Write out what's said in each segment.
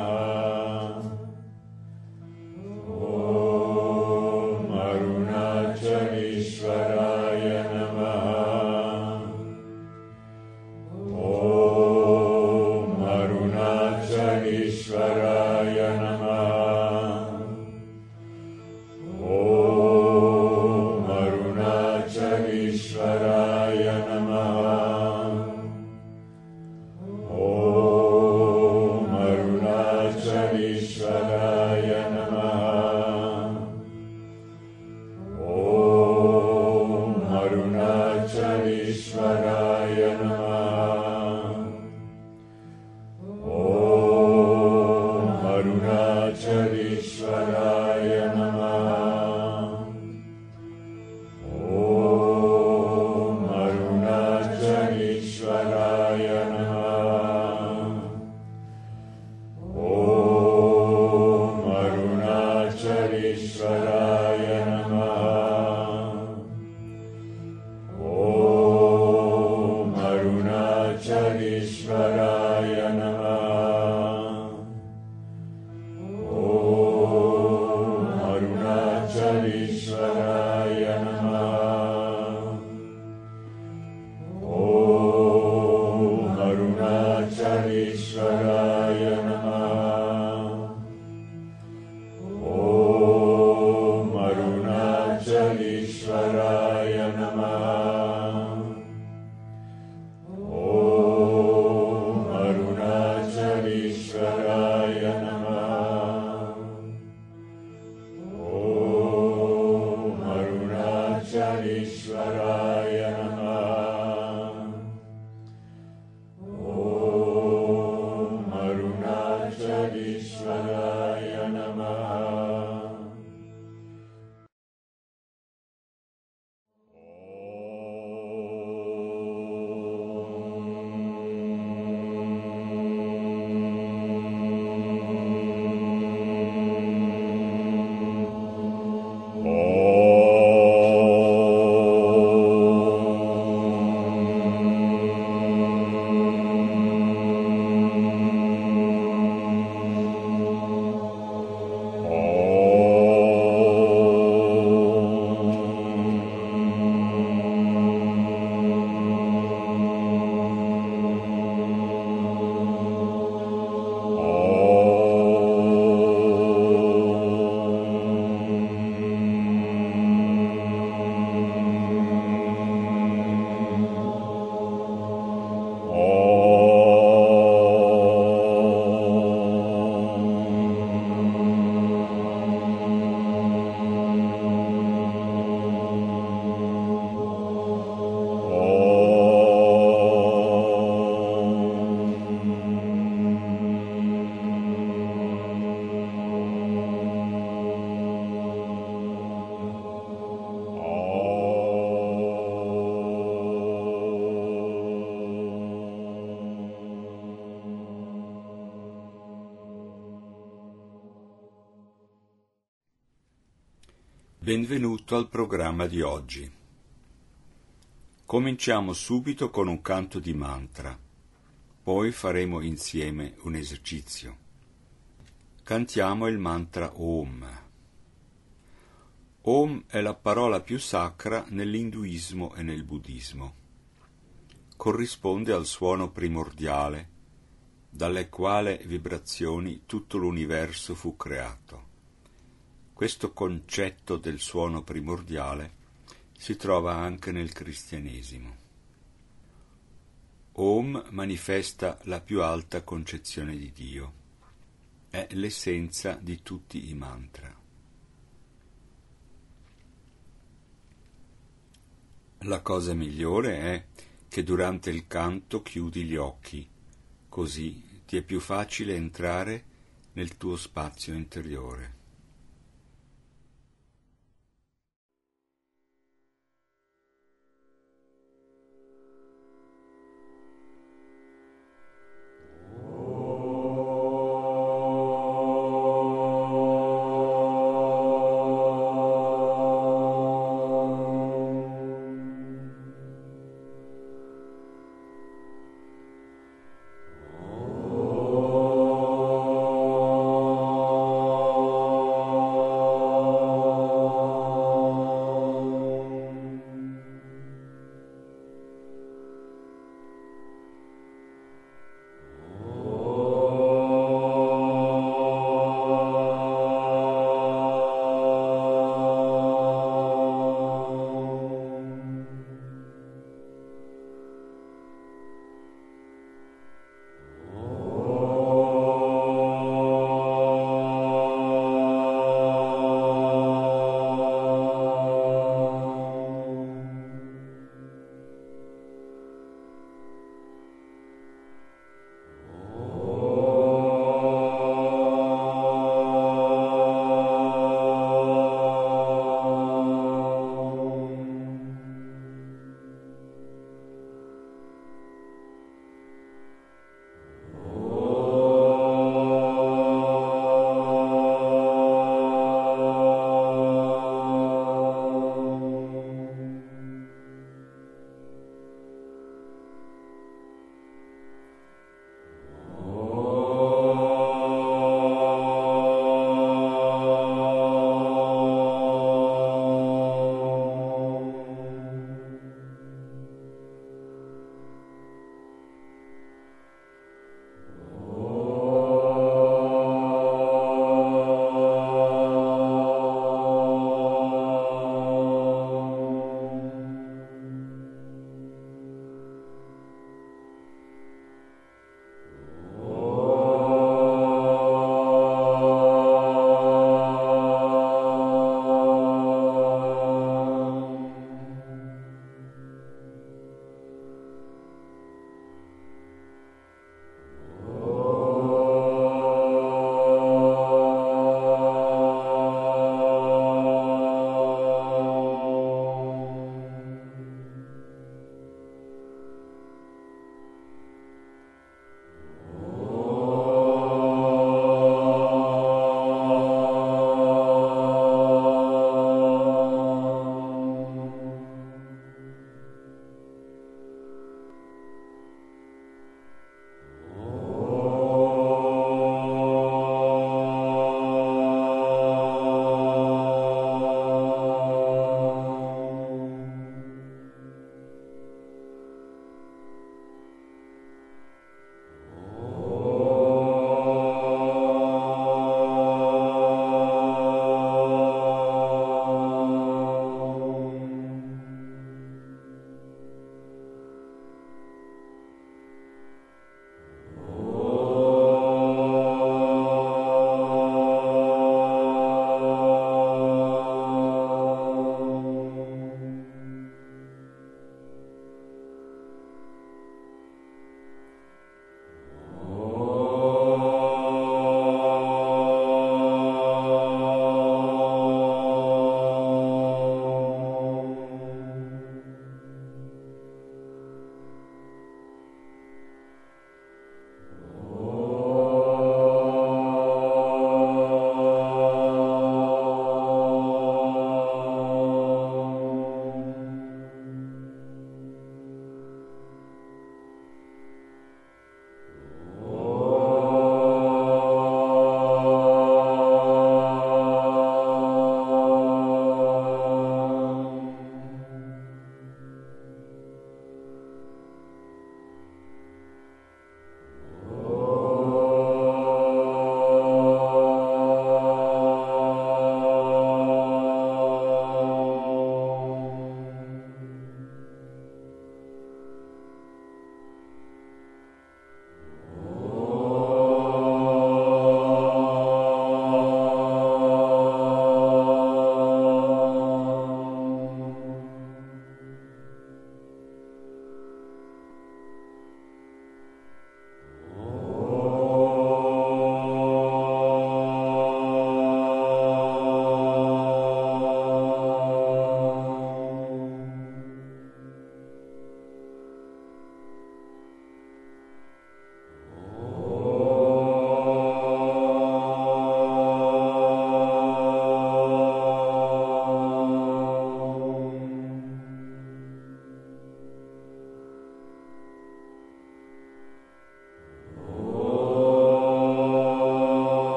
Benvenuto al programma di oggi. Cominciamo subito con un canto di mantra, poi faremo insieme un esercizio. Cantiamo il mantra Om. Om è la parola più sacra nell'induismo e nel buddismo. Corrisponde al suono primordiale, dalle quali vibrazioni tutto l'universo fu creato. Questo concetto del suono primordiale si trova anche nel cristianesimo. Om manifesta la più alta concezione di Dio. È l'essenza di tutti i mantra. La cosa migliore è che durante il canto chiudi gli occhi, così ti è più facile entrare nel tuo spazio interiore. Oh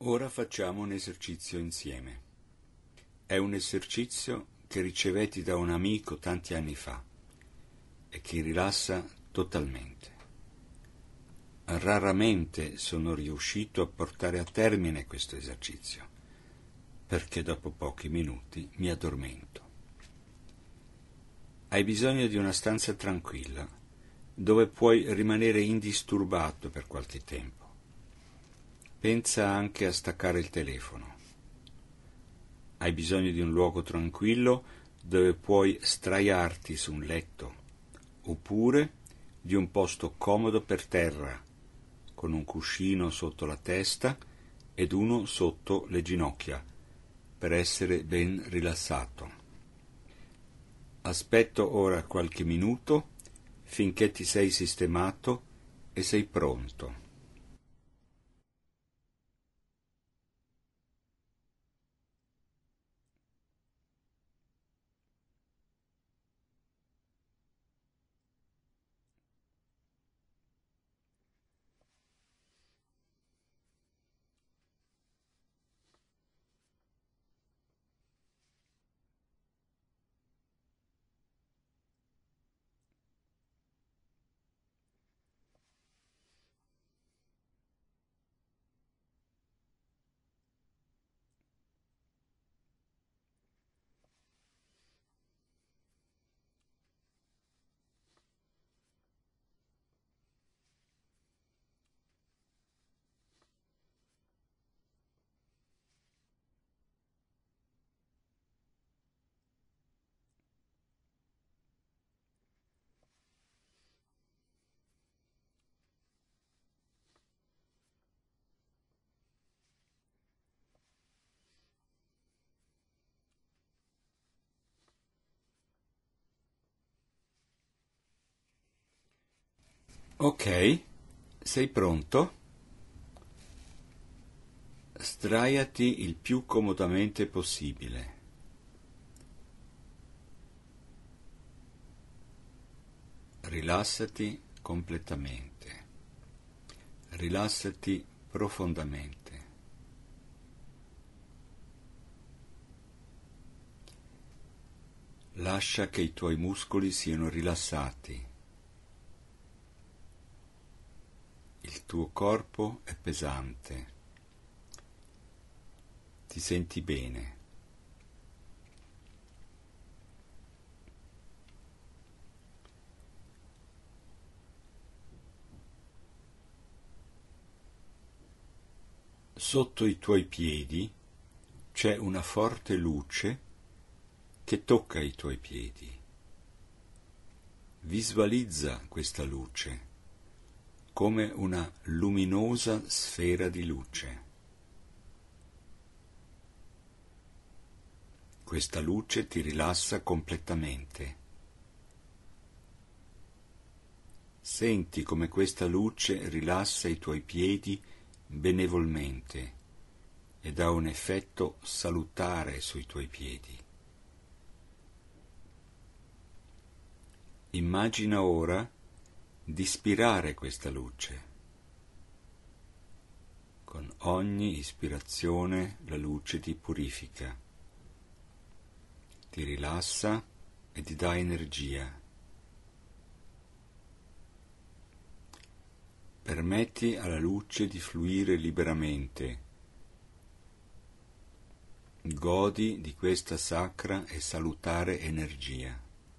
Ora facciamo un esercizio insieme. È un esercizio che ricevetti da un amico tanti anni fa e che rilassa totalmente. Raramente sono riuscito a portare a termine questo esercizio, perché dopo pochi minuti mi addormento. Hai bisogno di una stanza tranquilla, dove puoi rimanere indisturbato per qualche tempo. Pensa anche a staccare il telefono. Hai bisogno di un luogo tranquillo dove puoi sdraiarti su un letto, oppure di un posto comodo per terra, con un cuscino sotto la testa ed uno sotto le ginocchia, per essere ben rilassato. Aspetto ora qualche minuto finché ti sei sistemato e sei pronto. Ok, sei pronto? Sdraiati il più comodamente possibile. Rilassati completamente. Rilassati profondamente. Lascia che i tuoi muscoli siano rilassati. Il tuo corpo è pesante. Ti senti bene. Sotto i tuoi piedi c'è una forte luce che tocca i tuoi piedi. Visualizza questa luce come una luminosa sfera di luce. Questa luce ti rilassa completamente. Senti come questa luce rilassa i tuoi piedi benevolmente ed ha un effetto salutare sui tuoi piedi. Immagina ora di ispirare questa luce. Con ogni ispirazione la luce ti purifica, ti rilassa e ti dà energia. Permetti alla luce di fluire liberamente. Godi di questa sacra e salutare energia.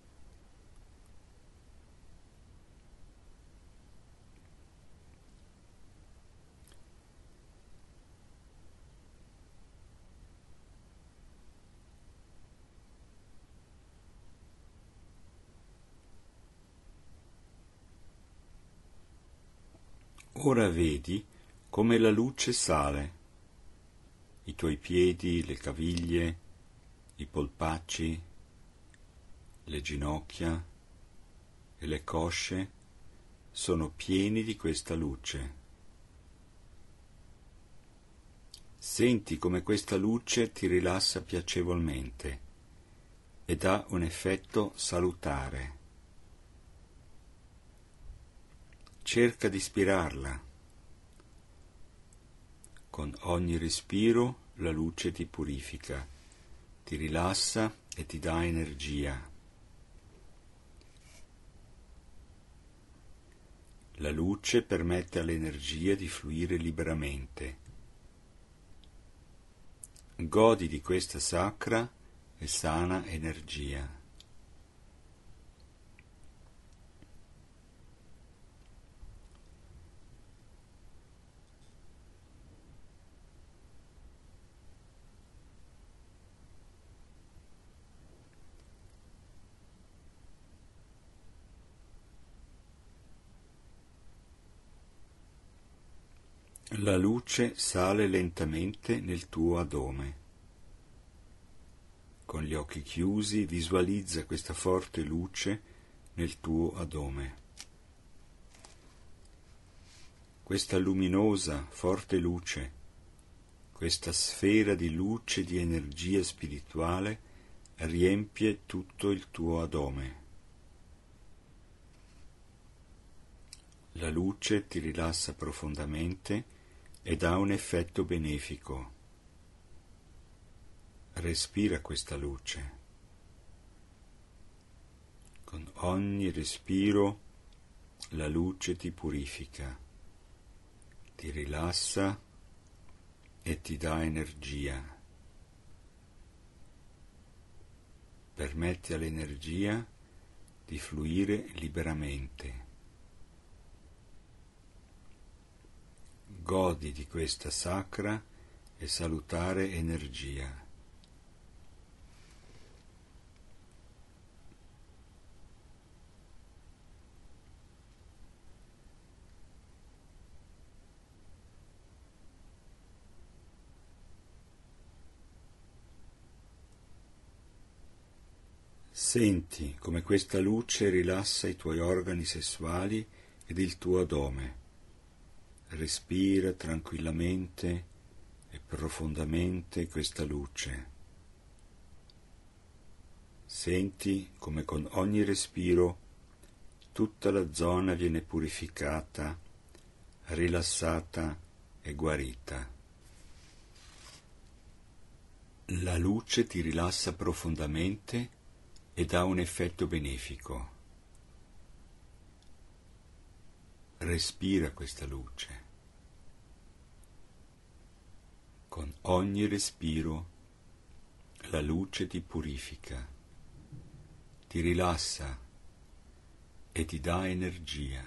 Ora vedi come la luce sale. I tuoi piedi, le caviglie, i polpacci, le ginocchia e le cosce sono pieni di questa luce. Senti come questa luce ti rilassa piacevolmente ed ha un effetto salutare. Cerca di ispirarla. Con ogni respiro la luce ti purifica, ti rilassa e ti dà energia. La luce permette all'energia di fluire liberamente. Godi di questa sacra e sana energia. La luce sale lentamente nel tuo adome. Con gli occhi chiusi visualizza questa forte luce nel tuo adome. Questa luminosa, forte luce, questa sfera di luce e di energia spirituale riempie tutto il tuo adome. La luce ti rilassa profondamente ed ha un effetto benefico. Respira questa luce. Con ogni respiro la luce ti purifica, ti rilassa e ti dà energia. Permette all'energia di fluire liberamente. Godi di questa sacra e salutare energia. Senti come questa luce rilassa i tuoi organi sessuali ed il tuo adome. Respira tranquillamente e profondamente questa luce. Senti come con ogni respiro tutta la zona viene purificata, rilassata e guarita. La luce ti rilassa profondamente ed ha un effetto benefico. Respira questa luce. Con ogni respiro la luce ti purifica, ti rilassa e ti dà energia.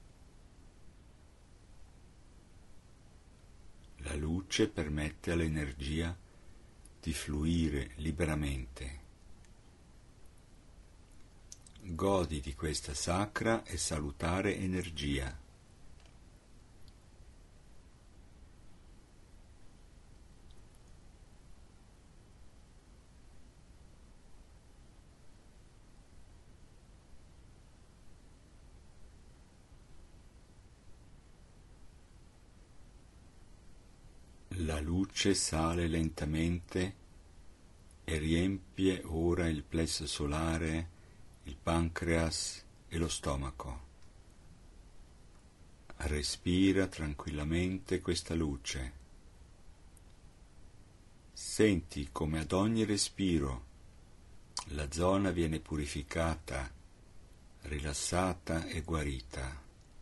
La luce permette all'energia di fluire liberamente. Godi di questa sacra e salutare energia. La luce sale lentamente e riempie ora il plesso solare, il pancreas e lo stomaco. Respira tranquillamente questa luce. Senti come ad ogni respiro la zona viene purificata, rilassata e guarita.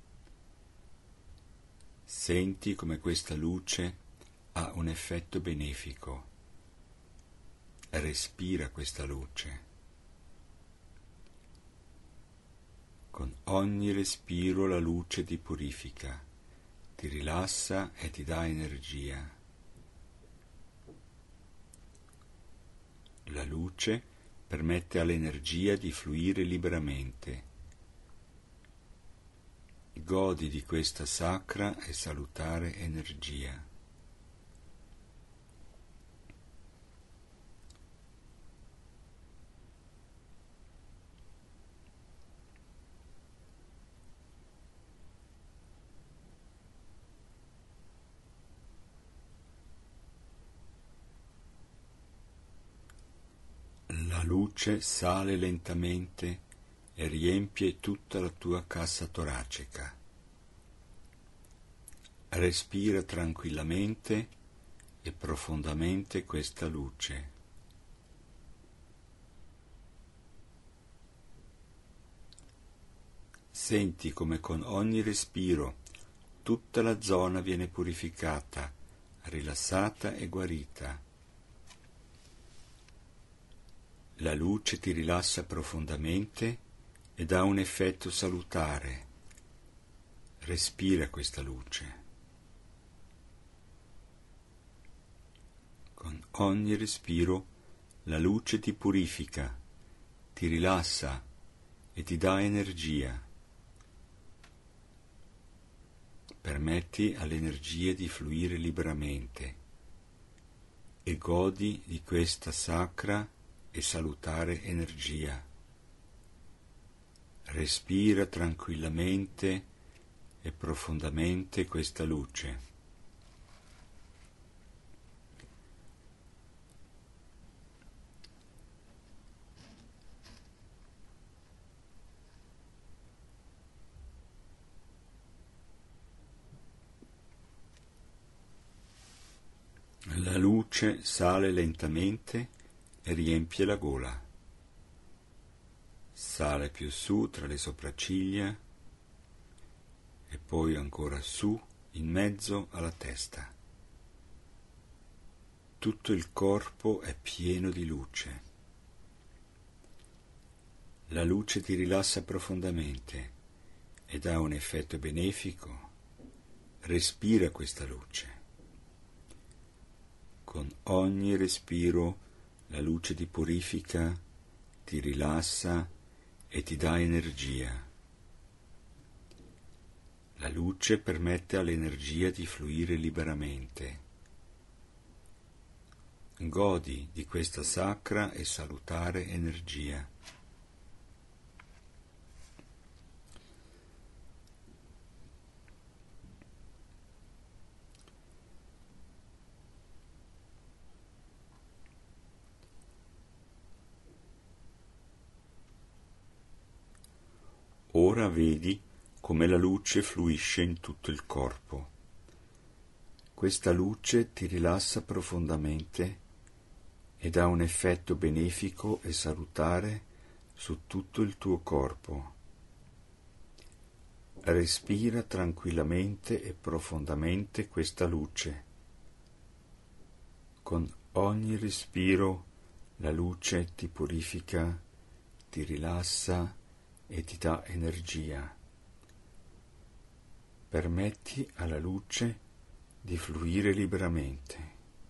Senti come questa luce ha un effetto benefico. Respira questa luce. Con ogni respiro la luce ti purifica, ti rilassa e ti dà energia. La luce permette all'energia di fluire liberamente. Godi di questa sacra e salutare energia. La luce sale lentamente e riempie tutta la tua cassa toracica. Respira tranquillamente e profondamente questa luce. Senti come con ogni respiro tutta la zona viene purificata, rilassata e guarita. La luce ti rilassa profondamente ed ha un effetto salutare. Respira questa luce. Con ogni respiro la luce ti purifica, ti rilassa e ti dà energia. Permetti all'energia di fluire liberamente e godi di questa sacra e salutare energia. Respira tranquillamente e profondamente questa luce. La luce sale lentamente e riempie la gola. Sale più su tra le sopracciglia e poi ancora su in mezzo alla testa. Tutto il corpo è pieno di luce. La luce ti rilassa profondamente ed ha un effetto benefico. Respira questa luce. Con ogni respiro la luce ti purifica, ti rilassa e ti dà energia. La luce permette all'energia di fluire liberamente. Godi di questa sacra e salutare energia. Ora vedi come la luce fluisce in tutto il corpo. Questa luce ti rilassa profondamente ed ha un effetto benefico e salutare su tutto il tuo corpo. Respira tranquillamente e profondamente questa luce. Con ogni respiro la luce ti purifica, ti rilassa e ti dà energia. Permetti alla luce di fluire liberamente.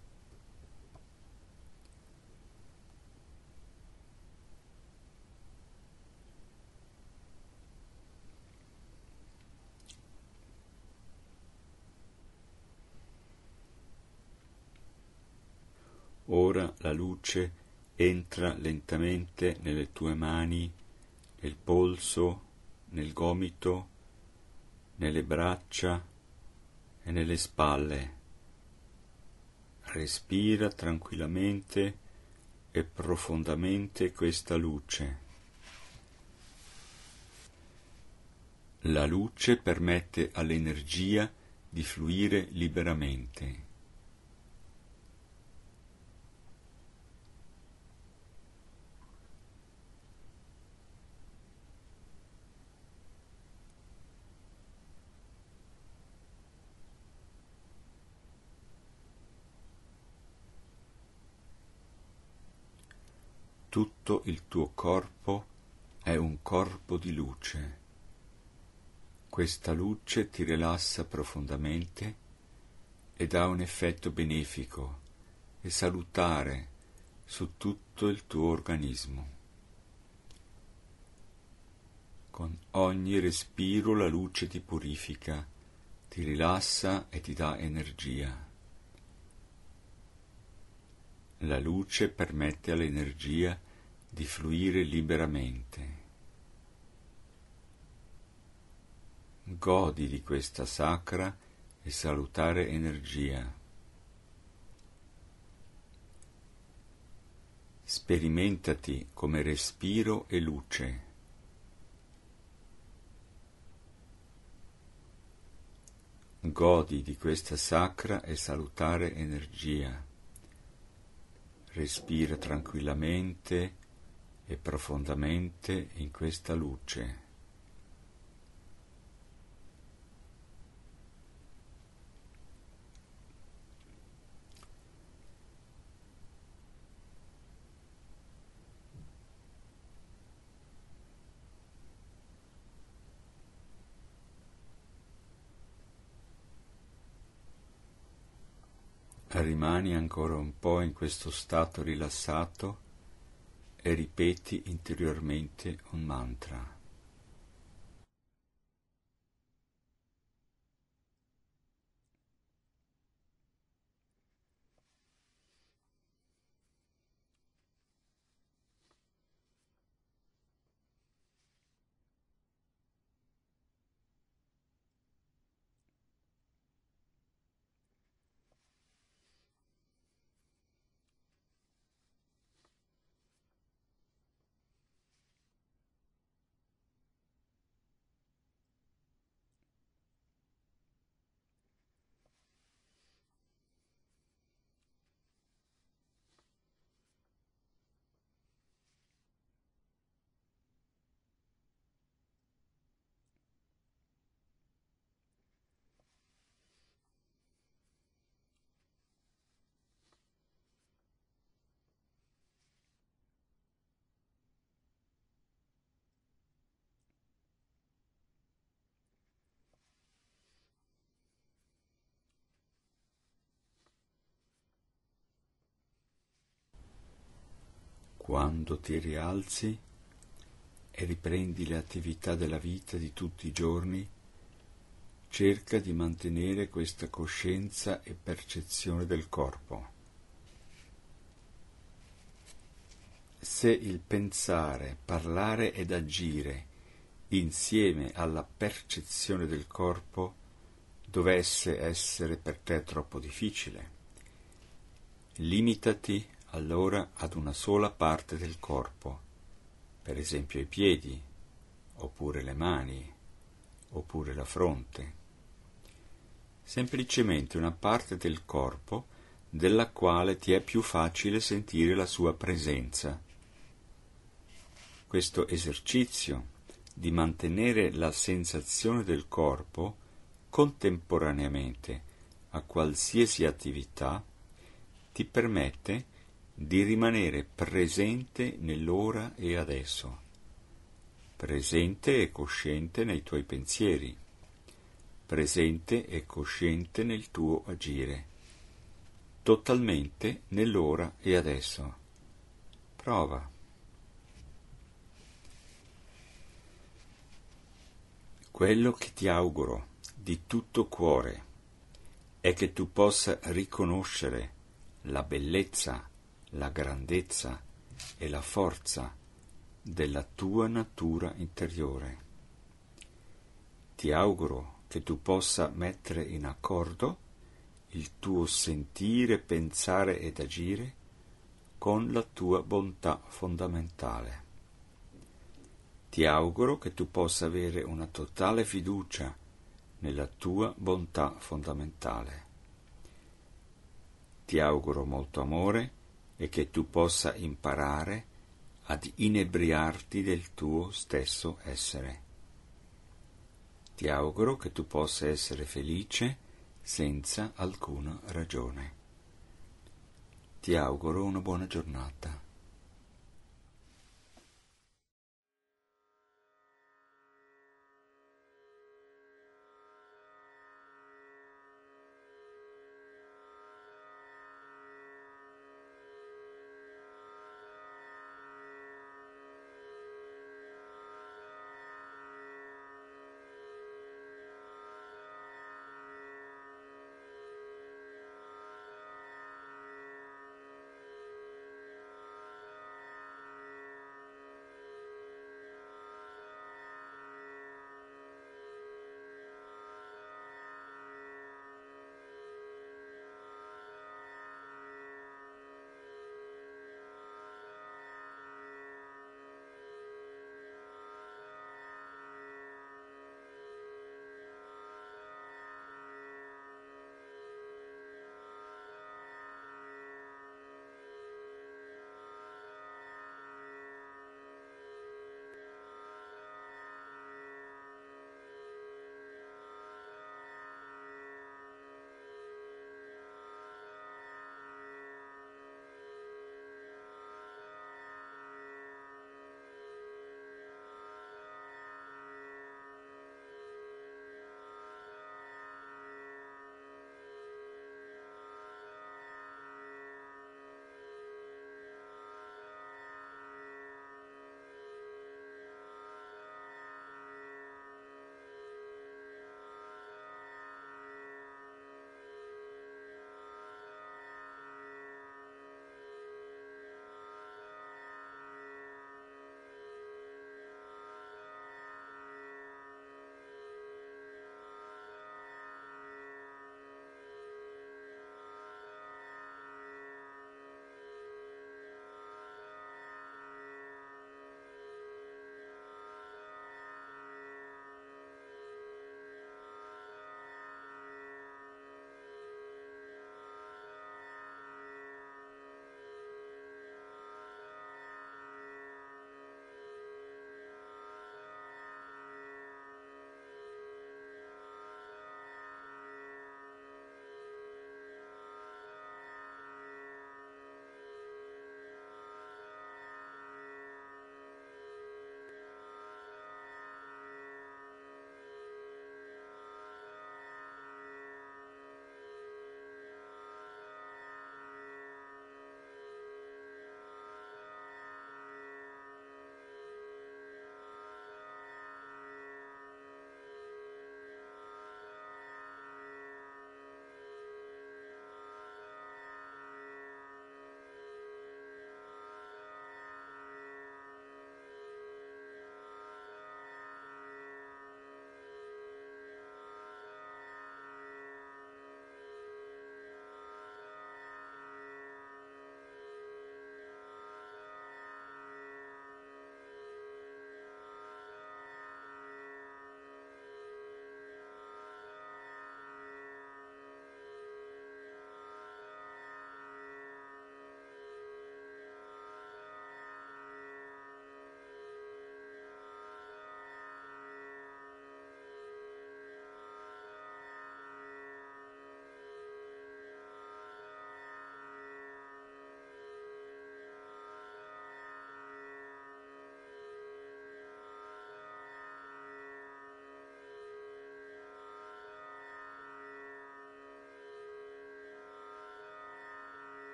Ora la luce entra lentamente nelle tue mani, nel polso, nel gomito, nelle braccia e nelle spalle. Respira tranquillamente e profondamente questa luce. La luce permette all'energia di fluire liberamente. Tutto il tuo corpo è un corpo di luce. Questa luce ti rilassa profondamente ed ha un effetto benefico e salutare su tutto il tuo organismo. Con ogni respiro la luce ti purifica, ti rilassa e ti dà energia. La luce permette all'energia di fluire liberamente. Godi di questa sacra e salutare energia. Sperimentati come respiro e luce. Godi di questa sacra e salutare energia. Respira tranquillamente e profondamente in questa luce. Rimani ancora un po' in questo stato rilassato e ripeti interiormente un mantra. Quando ti rialzi e riprendi le attività della vita di tutti i giorni, cerca di mantenere questa coscienza e percezione del corpo. Se il pensare, parlare ed agire insieme alla percezione del corpo dovesse essere per te troppo difficile, limitati allora ad una sola parte del corpo, per esempio i piedi, oppure le mani, oppure la fronte. Semplicemente una parte del corpo della quale ti è più facile sentire la sua presenza. Questo esercizio di mantenere la sensazione del corpo contemporaneamente a qualsiasi attività ti permette di rimanere presente nell'ora e adesso, presente e cosciente nei tuoi pensieri, presente e cosciente nel tuo agire, totalmente nell'ora e adesso. Prova. Quello che ti auguro di tutto cuore è che tu possa riconoscere la bellezza, la grandezza e la forza della tua natura interiore. Ti auguro che tu possa mettere in accordo il tuo sentire, pensare ed agire con la tua bontà fondamentale. Ti auguro che tu possa avere una totale fiducia nella tua bontà fondamentale. Ti auguro molto amore e che tu possa imparare ad inebriarti del tuo stesso essere. Ti auguro che tu possa essere felice senza alcuna ragione. Ti auguro una buona giornata.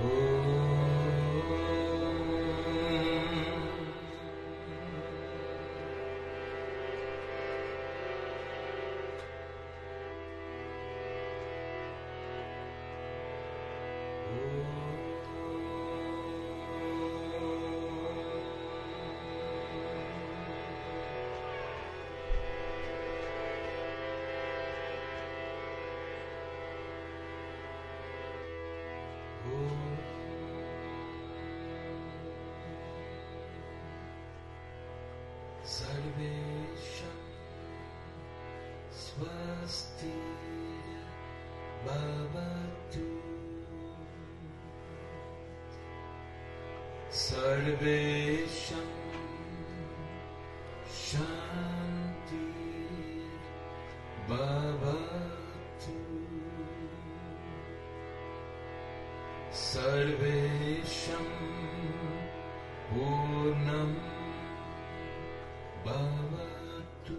Sarvesham Swastir Bhavatu Sarvesham Shantir Bhavatu Sarvesham Purnam Bhavatu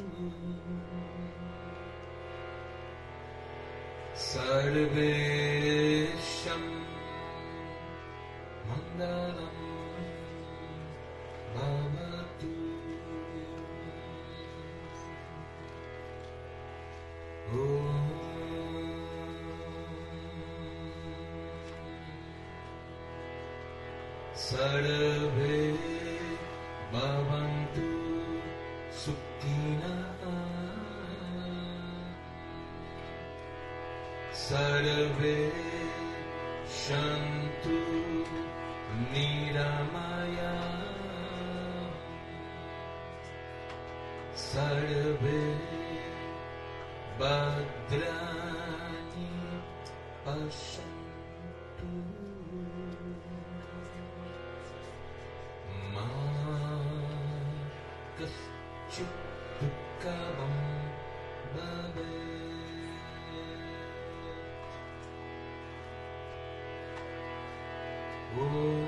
Sarvesham Mangalam Bhavatu Om Sarve Bhavantu Sukhina Sarve Shantu Niramaya Sarve Bhadrani Pashantu Ma Kaschit Dukkavam Bhavet Om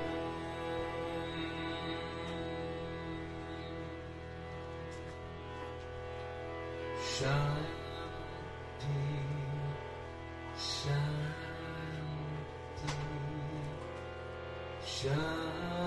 Shanti Shanti Shanti